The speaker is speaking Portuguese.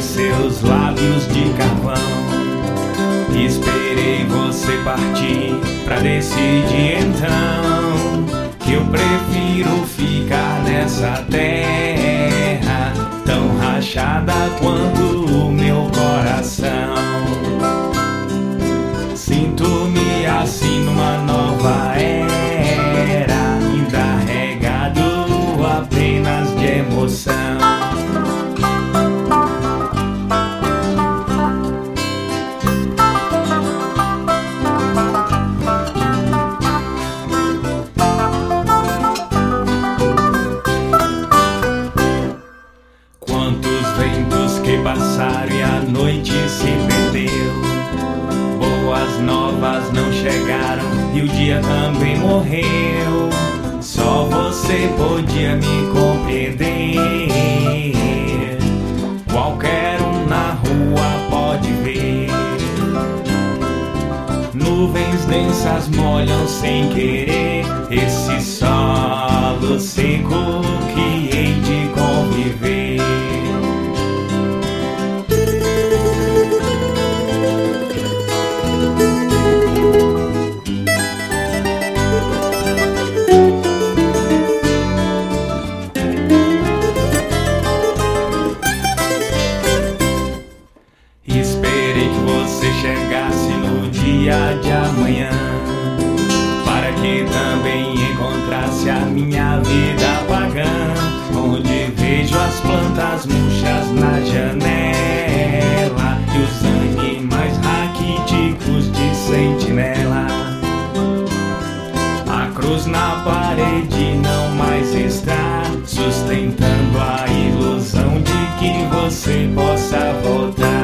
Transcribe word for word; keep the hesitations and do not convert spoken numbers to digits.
seus lábios de carvão. Esperei você partir pra decidir então que eu prefiro ficar nessa terra tão rachada quanto o meu coração. Sinto-me assim numa nova era, ainda regado apenas de emoção. Quantos ventos que passaram e a noite se perdeu, boas novas não chegaram e o dia também morreu. Só você podia me compreender, qualquer um na rua pode ver. Nuvens densas molham sem querer esse solo seco que hei de conviver. Esperei que você chegasse no dia de amanhã, para que também encontrasse a minha vida pagã, onde vejo as plantas murchas na janela e os animais raquíticos de sentinela. A cruz na parede não mais está sustentando a ilusão de que você possa voltar.